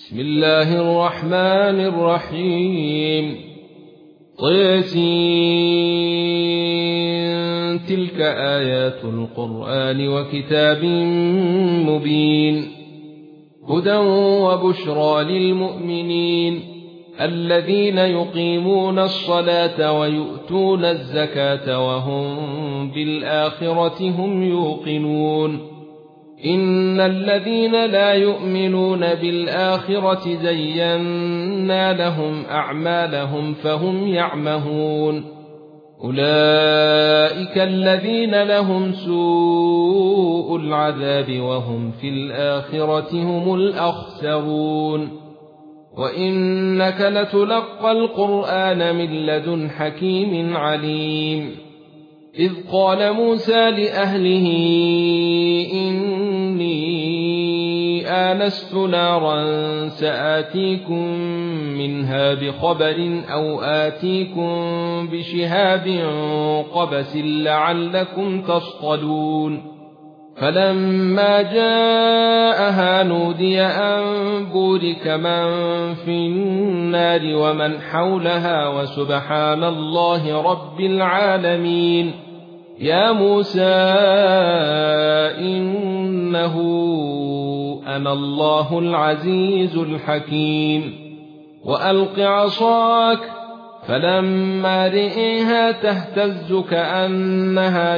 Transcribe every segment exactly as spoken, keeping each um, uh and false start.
بسم الله الرحمن الرحيم طسين تلك آيات القرآن وكتاب مبين هدى وبشرى للمؤمنين الذين يقيمون الصلاة ويؤتون الزكاة وهم بالآخرة هم يوقنون إن الذين لا يؤمنون بالآخرة زينا لهم أعمالهم فهم يعمهون أولئك الذين لهم سوء العذاب وهم في الآخرة هم الأخسرون وإنك لتلقى القرآن من لدن حكيم عليم إذ قال موسى لأهله إني آنست نارا سآتيكم منها بخبر أو آتيكم بشهاب قبس لعلكم تصطلون فلما جاءها نودي أن بورك من في النار ومن حولها وسبحان الله رب العالمين يا موسى إنه أنا الله العزيز الحكيم وألق عصاك فلما رئيها تهتز كأنها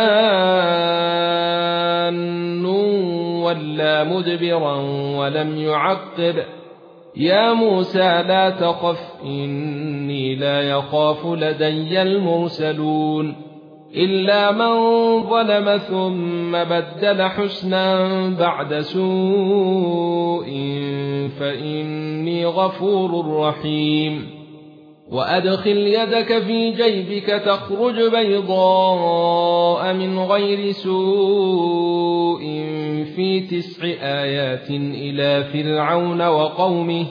جان ولا مدبرا ولم يعقب يا موسى لا تخف إني لا يخاف لدي المرسلون إلا من ظلم ثم بدل حسنا بعد سوء فإني غفور رحيم وأدخل يدك في جيبك تخرج بيضاء من غير سوء في تسع آيات إلى فرعون وقومه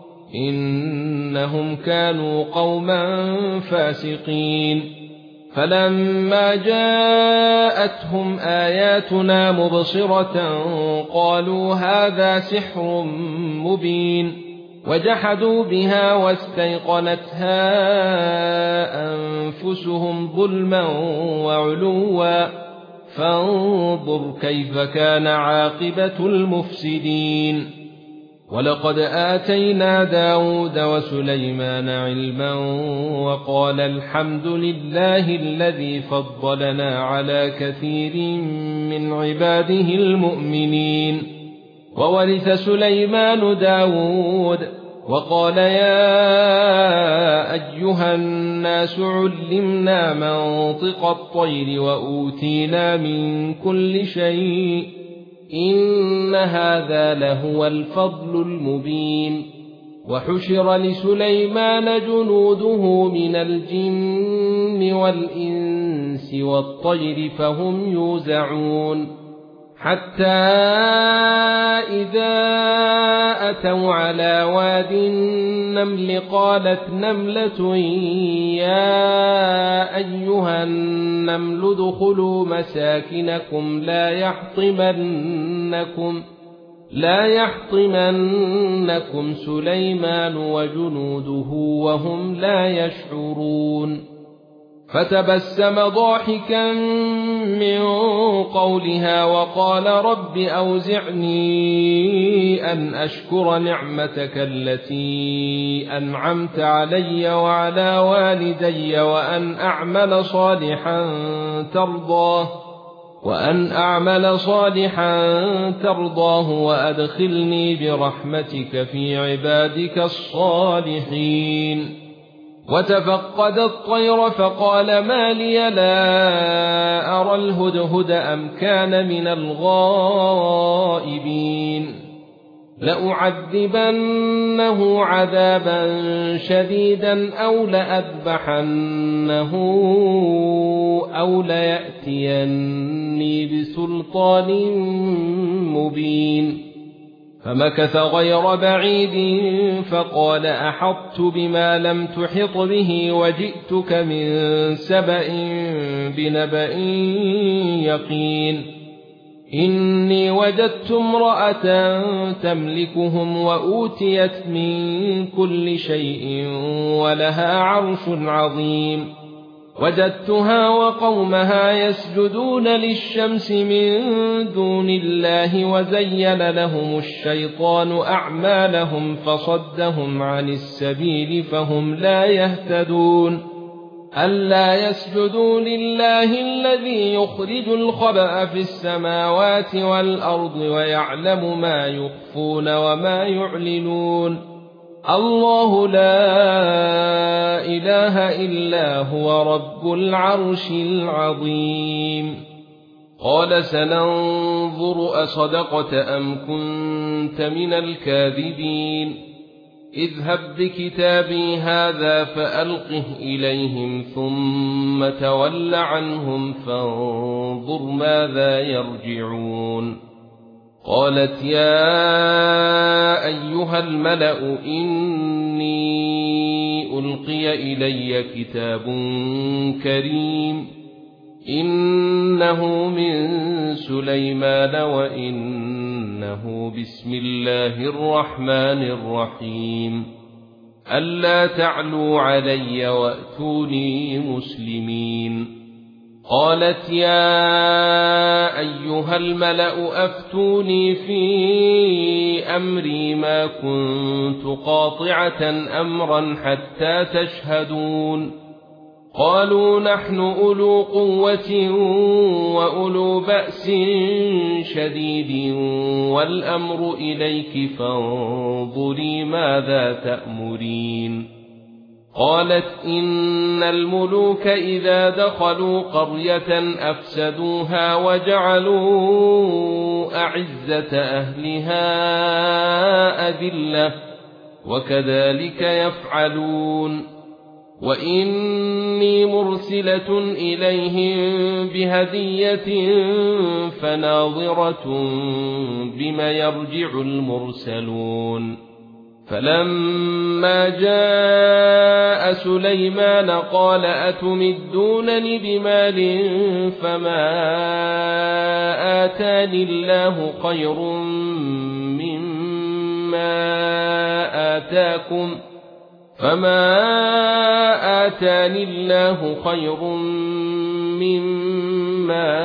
إنهم كانوا قوما فاسقين فلما جاءتهم آياتنا مبصرة قالوا هذا سحر مبين وجحدوا بها واستيقنتها أنفسهم ظلما وعلوا فانظر كيف كان عاقبة المفسدين ولقد آتينا داود وسليمان علما وقال الحمد لله الذي فضلنا على كثير من عباده المؤمنين وورث سليمان داود وقال يا أيها الناس علمنا منطق الطير وأوتينا من كل شيء إن هذا لهو الفضل المبين وحشر لسليمان جنوده من الجن والإنس والطير فهم يوزعون حتى إذا أتوا على واد النمل قالت نملة يا أيها النمل ادخلوا مساكنكم لا يحطمنكم لا يحطمنكم سليمان وجنوده وهم لا يشعرون فتبسم ضاحكا من قولها وقال رب أوزعني أن أشكر نعمتك التي أنعمت علي وعلى والدي وأن أعمل صالحا ترضاه وأن أعمل صالحا ترضاه وأدخلني برحمتك في عبادك الصالحين وتفقد الطير فقال ما لي لا أرى الهدهد أم كان من الغائبين لأعذبنه عذابا شديدا أو لأذبحنه أو ليأتيني بسلطان مبين فمكث غير بعيد فقال أحطت بما لم تحط به وجئتك من سبأ بنبأ يقين إني وجدت امرأة تملكهم وأوتيت من كل شيء ولها عرش عظيم وجدتها وقومها يسجدون للشمس من دون الله وزين لهم الشيطان أعمالهم فصدهم عن السبيل فهم لا يهتدون ألا يسجدوا لله الذي يخرج الخبأ في السماوات والأرض ويعلم ما يخفون وما يعلنون الله لا إله إلا هو رب العرش العظيم قال سننظر أصدقت أم كنت من الكاذبين اذهب بكتابي هذا فألقه إليهم ثم تول عنهم فانظر ماذا يرجعون قالت يا أيها الملأ إني ألقي إلي كتاب كريم إنه من سليمان وإنه بسم الله الرحمن الرحيم ألا تعلوا علي وأتوني مسلمين قالت يا أيها الملأ أفتوني في أمري ما كنت قاطعة أمرا حتى تشهدون قالوا نحن أولو قوة وأولو بأس شديد والأمر إليك فانظري ماذا تأمرين قالت إن الملوك إذا دخلوا قرية أفسدوها وجعلوا أعزة أهلها أذلة وكذلك يفعلون وإني مرسلة إليهم بهدية فناظرة بما يرجع المرسلون فلما جاء سليمان قال أتمدونني بمال فما آتاني الله خير مما آتاكم فما آتاني الله خير مما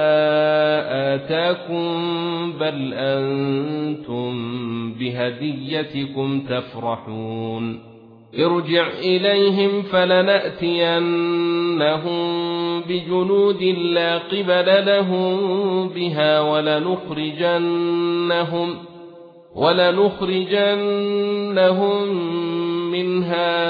آتاكم بل أنتم بهديتكم تفرحون ارجع إليهم فلنأتينهم بجنود لا قبل لهم بها ولنخرجنهم ولنخرجنهم منها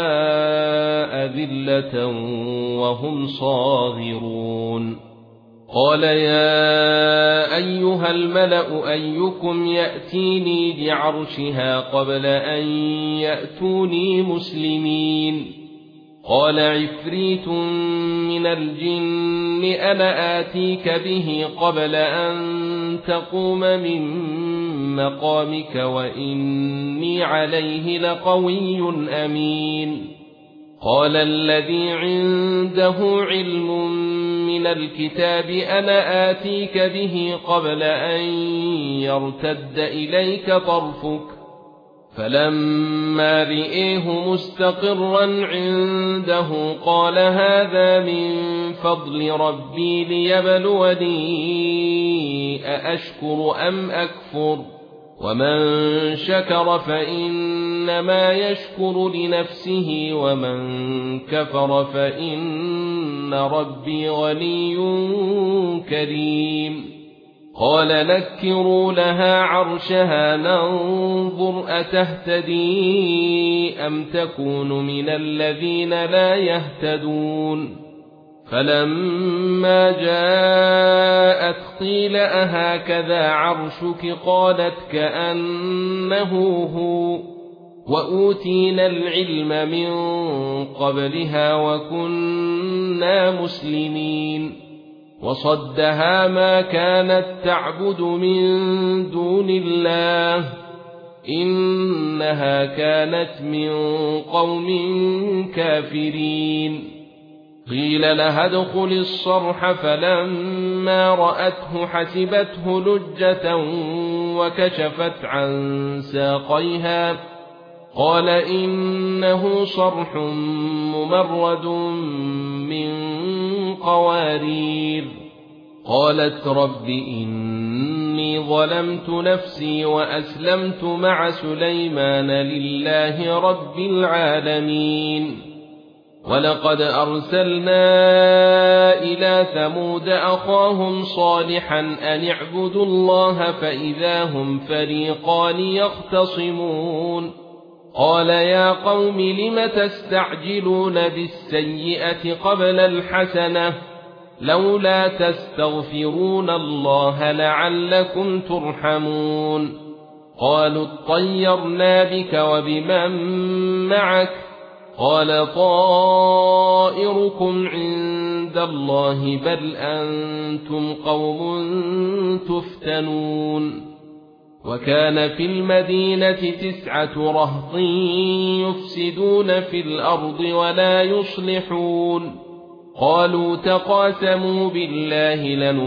أذلة وهم صاغرون قال يا أيها الملأ أيكم يأتيني بعرشها قبل أن يأتوني مسلمين قال عفريت من الجن أنا آتيك به قبل أن تقوم من مقامك وإني عليه لقوي أمين قال الذي عنده علم من الكتاب أنا آتيك به قبل أن يرتد إليك طرفك فلما رئيه مستقرا عنده قال هذا من فضل ربي ليبلوني أأشكر أم أكفر ومن شكر فإنما يشكر لنفسه ومن كفر فإن ربي غني كريم قال نكروا لها عرشها ننظر أتهتدي أم تكون من الذين لا يهتدون فلما جاءت قيل أهكذا عرشك قالت كأنه هو وأوتينا العلم من قبلها وكنا مسلمين وصدها ما كانت تعبد من دون الله إنها كانت من قوم كافرين قيل لها ادخل الصرح فلما رأته حسبته لجة وكشفت عن ساقيها قال إنه صرح ممرد من قوارير قالت رب إني ظلمت نفسي وأسلمت مع سليمان لله رب العالمين ولقد أرسلنا إلى ثمود أخاهم صالحا أن اعبدوا الله فإذا هم فريقان يختصمون قال يا قوم لم تستعجلون بالسيئة قبل الحسنة لولا تستغفرون الله لعلكم ترحمون قالوا اطيرنا بك وبمن معك قال طائركم عند الله بل أنتم قوم تفتنون وكان في المدينة تسعة رهط يفسدون في الأرض ولا يصلحون قالوا تقاسموا بالله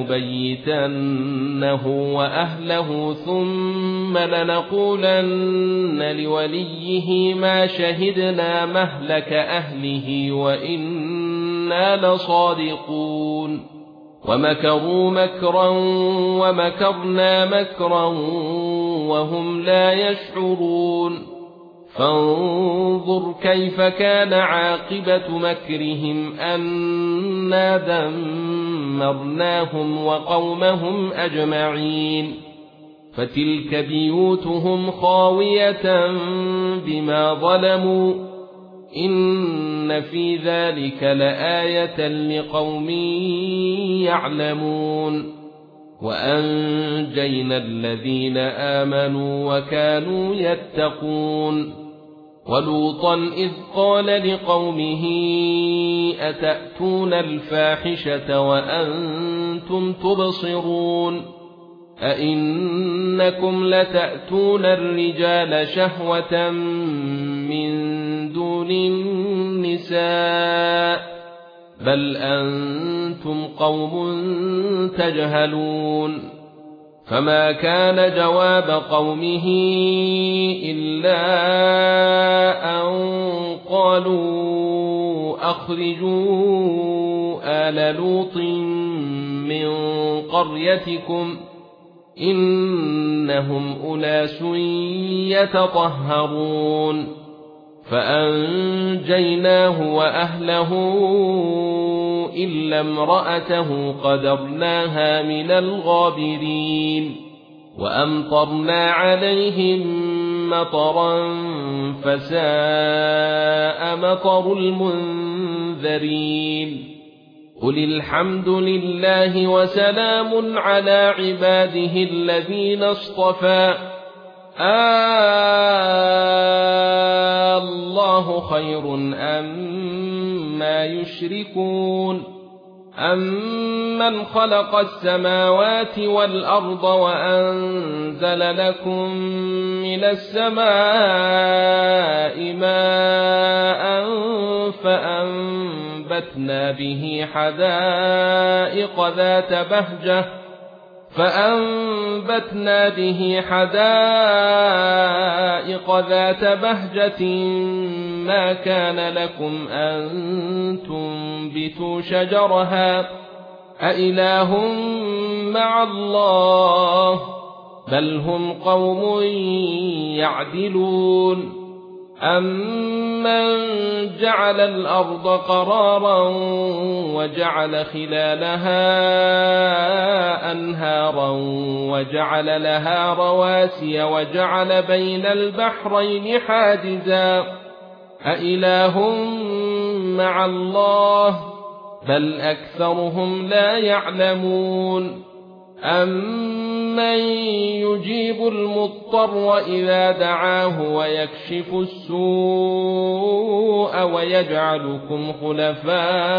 لنبيتنه وأهله ثم لنقولن لوليه ما شهدنا مهلك أهله وإنا لصادقون ومكروا مكرا ومكرنا مكرا وهم لا يشعرون فانظر كيف كان عاقبة مكرهم أنا دمرناهم وقومهم أجمعين فتلك بيوتهم خاوية بما ظلموا إن في ذلك لآية لقوم يعلمون وأنجينا الذين آمنوا وكانوا يتقون ولوطا إذ قال لقومه أتأتون الفاحشة وأنتم تبصرون أئنكم لتأتون الرجال شهوة من دون النساء بل أنتم قوم تجهلون فما كان جواب قومه إلا أن قالوا أخرجوا آل لوط من قريتكم إنهم أناس يتطهرون فأنجيناه وأهله إلا امرأته قدرناها من الغابرين وأمطرنا عليهم مطرا فساء مطر المنذرين قل الحمد لله وسلام على عباده الذين اصطفى الله خير أما يشركون أمن خلق السماوات والأرض وأنزل لكم من السماء ماء فأنبتنا به حدائق ذات بهجة فأنبتنا به حدائق ذات بهجة ما كان لكم أن تنبتوا شجرها أإله مع الله بل هم قوم يعدلون أمن جعل الأرض قرارا وجعل خلالها أنهارا وجعل لها رواسي وجعل بين البحرين حاجزا أإله مع الله بل أكثرهم لا يعلمون أمن يجيب المضطر إذا دعاه ويكشف السوء ويجعلكم خلفاء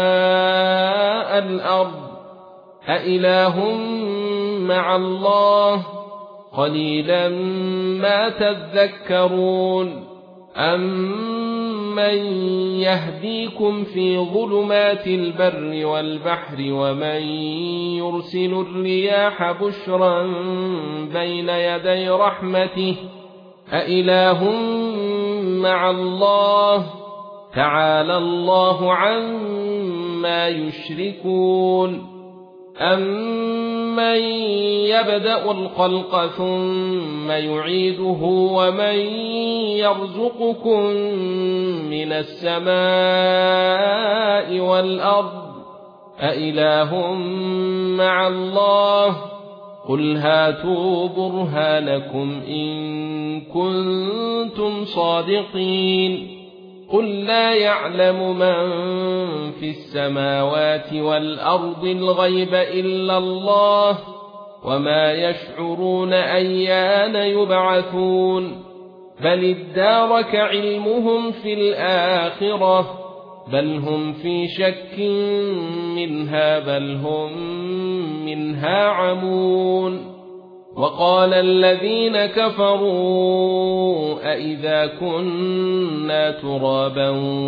الأرض أإله مع الله قليلا ما تذكرون أَمَّن يَهْدِيكُمْ فِي ظُلُمَاتِ الْبَرِّ وَالْبَحْرِ وَمَن يُرْسِلُ الرِّيَاحَ بُشْرًا بَيْنَ يَدَيْ رَحْمَتِهِ أَإِلَٰهٌ مَّعَ اللَّهِ تَعَالَى اللَّهُ عَمَّا يُشْرِكُونَ أَمَّن يَبْدَأُ الْخَلْقَ ثُمَّ يُعِيدُهُ وَمَن يَرْزُقُكُم مِّنَ السَّمَاءِ وَالْأَرْضِ أَإِلَٰهٌ مَّعَ اللَّهِ قُلْ هَاتُوا بُرْهَانَكُمْ إِن كُنتُمْ صَادِقِينَ قُل لَّا يَعْلَمُ مَن فِي السَّمَاوَاتِ وَالْأَرْضِ الْغَيْبَ إِلَّا اللَّهُ وَمَا يَشْعُرُونَ أَيَّانَ يُبْعَثُونَ بَلِ ادَّارَكَ عِلْمُهُمْ فِي الْآخِرَةِ بَلْ هُمْ فِي شَكٍّ مِّنْهَا بَلْ هُمْ مِنْهَا عَمُونَ وَقَالَ الَّذِينَ كَفَرُوا أَإِذَا كُنَّا تُرَابًا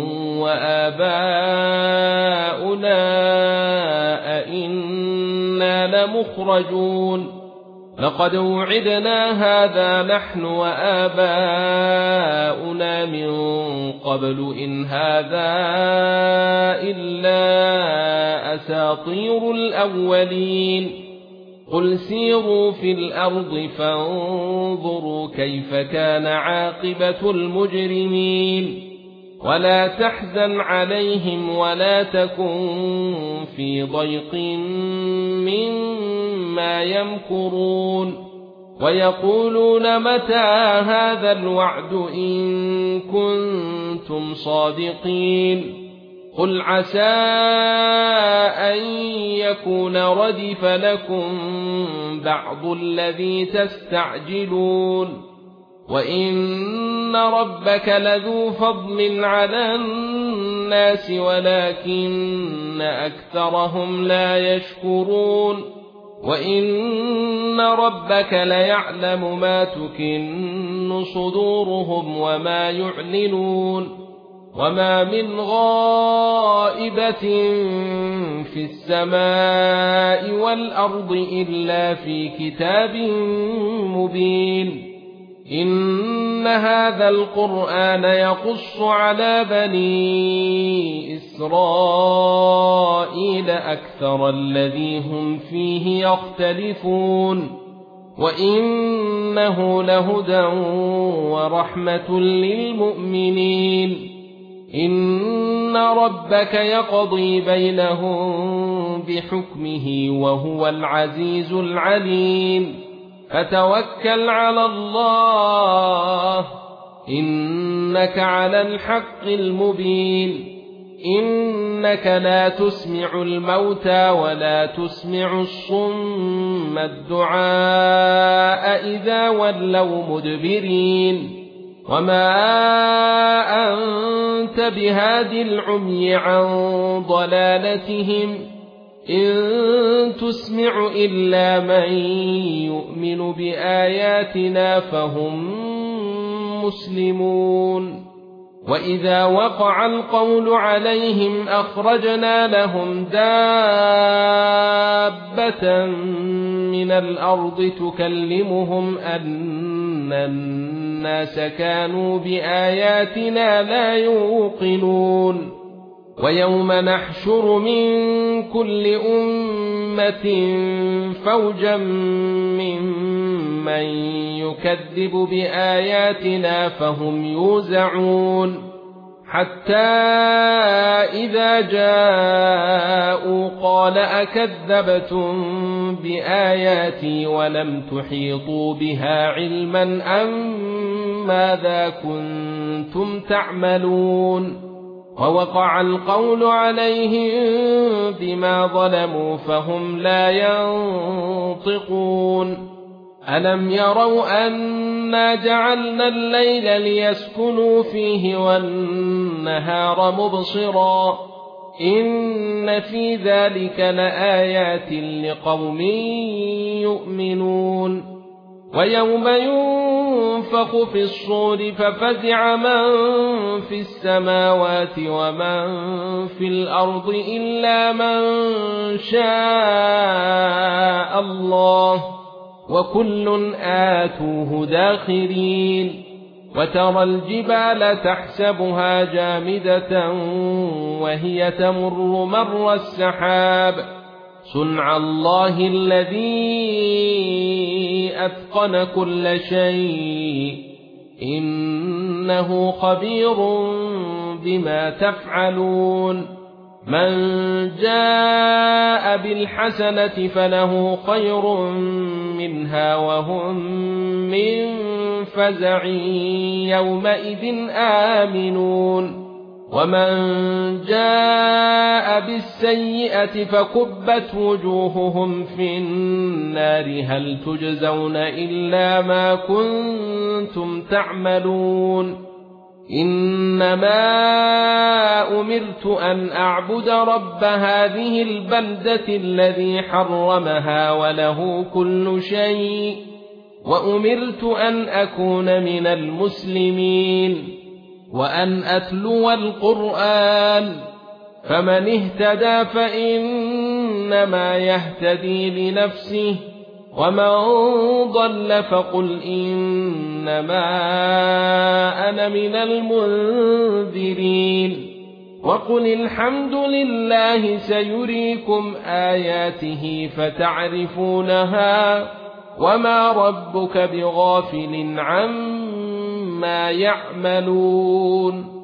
وَآبَاؤُنَا أَإِنَّا لَمُخْرَجُونَ لَقَدْ وُعِدْنَا هَذَا نَحْنُ وَآبَاؤُنَا مِن قَبْلُ إِنْ هَذَا إِلَّا أَسَاطِيرُ الْأَوَّلِينَ قُلْ سِيرُوا فِي الْأَرْضِ فَانظُرُوا كَيْفَ كَانَ عَاقِبَةُ الْمُجْرِمِينَ وَلَا تَحْزَنْ عَلَيْهِمْ وَلَا تَكُنْ فِي ضَيْقٍ مِّمَّا يَمْكُرُونَ وَيَقُولُونَ مَتَىٰ هَٰذَا الْوَعْدُ إِن كُنتُمْ صَادِقِينَ قُلْ عَسَىٰ أَن يَكُونَ رَدِفَ لَكُم بَعْضُ الَّذِي تَسْتَعْجِلُونَ وَإِنَّ رَبَّكَ لَذُو فَضْلٍ عَلَى النَّاسِ وَلَٰكِنَّ أَكْثَرَهُمْ لَا يَشْكُرُونَ وَإِنَّ رَبَّكَ لَيَعْلَمُ مَا تُكِنُّ صُدُورُهُمْ وَمَا يُعْلِنُونَ وَمَا مِنْ غَائِبَةٍ فِي السَّمَاءِ وَالْأَرْضِ إِلَّا في كِتَابٍ مُبِينٍ إِنَّ هَذَا الْقُرْآنَ يَقُصُّ عَلَى بَنِي إِسْرَائِيلَ أَكْثَرَ الَّذِي هُمْ فِيهِ يَخْتَلِفُونَ وَإِنَّهُ لَهُدًى وَرَحْمَةٌ لِّلْمُؤْمِنِينَ إِنَّ رَبَّكَ يَقْضِي بَيْنَهُم بِحُكْمِهِ وَهُوَ الْعَزِيزُ الْعَلِيمُ فَتَوَكَّلْ عَلَى اللَّهِ إِنَّكَ عَلَى الْحَقِّ الْمُبِينِ إِنَّكَ لَا تُسْمِعُ الْمَوْتَىٰ وَلَا تُسْمِعُ الصُّمَّ الدُّعَاءَ إِذَا وَلَّوْا مُدْبِرِينَ وَمَا أَنتَ بِهَادِ الْعُمْيِ عَن ضَلَالَتِهِمْ إِن تُسْمِعُ إِلَّا مَن يُؤْمِنُ بِآيَاتِنَا فَهُم مُّسْلِمُونَ وَإِذَا وَقَعَ الْقَوْلُ عَلَيْهِمْ أَخْرَجْنَا لَهُمْ دَابَّةً مِّنَ الْأَرْضِ تُكَلِّمُهُمْ أَنَّ النَّاسَ كَانُوا بِآيَاتِنَا لَا يُوقِنُونَ وَيَوْمَ نَحْشُرُ مِن كُلِّ أُمَّةٍ فَوْجًا مِّمَّن يُكَذِّبُ بِآيَاتِنَا فَهُمْ يُوزَعُونَ حَتَّى إِذَا جَاءُوا قَالَ أَكَذَّبْتُم بِآيَاتِي وَلَمْ تُحِيطُوا بِهَا عِلْمًا أَم مَّاذَا كُنتُمْ تَعْمَلُونَ وَوَقَعَ الْقَوْلُ عَلَيْهِم بِمَا ظَلَمُوا فَهُمْ لَا يَنطِقُونَ أَلَمْ يَرَوْا أَنَّا جَعَلْنَا اللَّيْلَ لِيَسْكُنُوا فِيهِ وَالنَّهَارَ مُبْصِرًا إِنَّ فِي ذَلِكَ لَآيَاتٍ لِقَوْمٍ يُؤْمِنُونَ وَيَوْمَ يُنفَخُ ينفخ في الصور ففزع من في السماوات ومن في الأرض إلا من شاء الله وكل آتوه داخرين وترى الجبال تحسبها جامدة وهي تمر مر السحاب صنع الله الذي أتقن كل شيء إنه خبير بما تفعلون من جاء بالحسنة فله خير منها وهم من فزع يومئذ آمنون ومن جاء بالسيئة فكبت وجوههم في النار هل تجزون إلا ما كنتم تعملون إنما أمرت أن أعبد رب هذه البلدة الذي حرمها وله كل شيء وأمرت أن أكون من المسلمين وأن أتلو القرآن فمن اهتدى فإنما يهتدي لنفسه ومن ضل فقل إنما أنا من المنذرين وقل الحمد لله سيريكم آياته فتعرفونها وما ربك بغافل عما يعملون